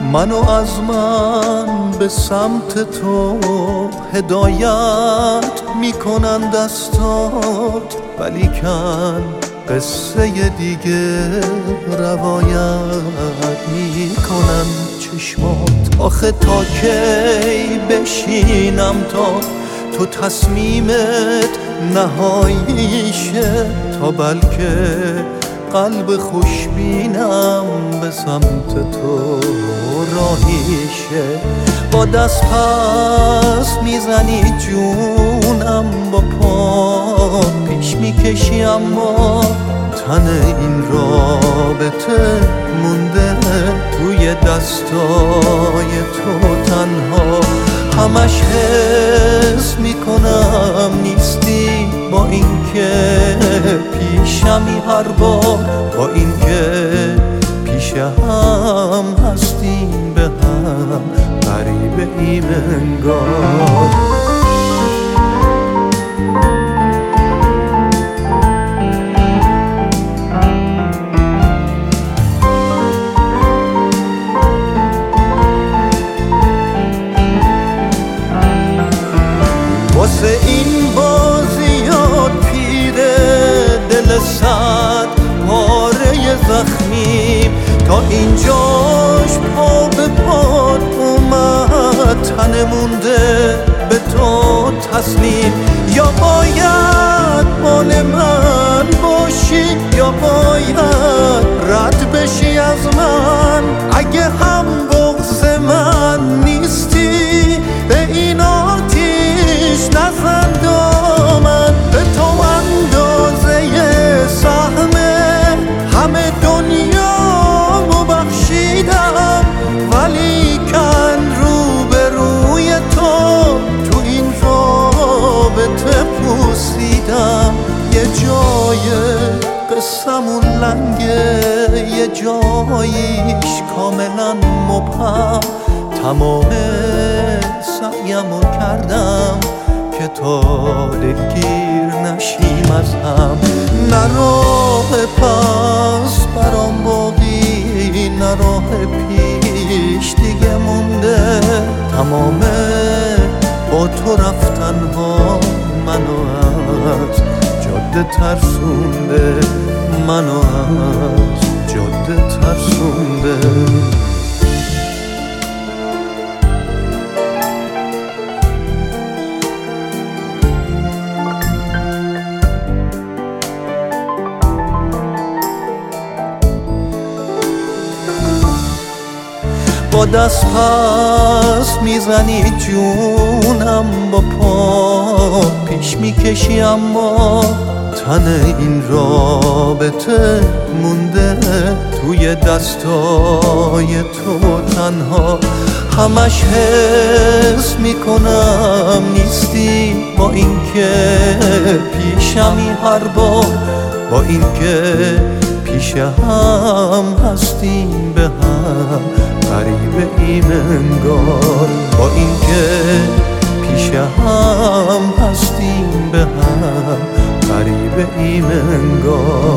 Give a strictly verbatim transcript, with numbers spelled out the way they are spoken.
منو از من به سمت تو هدایت میکنن دستات، ولیکن قصه دیگه روایت میکنن چشمات. آخه تا کی بشینم تا تو تصمیمت نهاییشه، تا بلکه قلب خوشبینم به سمت تو راهیشه. با دست پس میزنی جونم، با پا پیش میکشی اما تن این رابطه مونده توی دستای تو تنها. همش حس میکنم نیستی، با اینکه پیشمی هر بار، با اینکه پیش هم هستیم به هم غریبه ایم انگار. واسه این بازیات پیره دل صد پاره زخمیم، تا اینجاش پا به پات اومد، تن مونده به تو تسلیم. یا باید مال من باشی، یا باید رد بشی از من. اگه هم بغض من نیستی به این آتیش نزن دامن. به تو اندازه سهمه همه دنیامو بخشیدم، ولیکن روبروی تو تو این رابطه پوسیدم. یه جای قصمون لنگه، یه جاییش کاملا مبهم. تمام سعیمو کردم که تا دلگیر نشیم از هم. نه راه پس برام باقی، نه راه پیش دیگه مونده. تمام با تو رفتن ها منو از جاده ترسونده، منو از جاده ترسونده. با دست پس میزنی جونم، با پا پیش میکشی اما تن این رابطه مونده توی دستای تو تنها. همش حس میکنم نیستی، با اینکه پیشمی هر بار، با اینکه پیش هم هستیم به هم غریبه ایم انگار. با اینکه پیش هم هستیم به هم غریبه ایم انگار.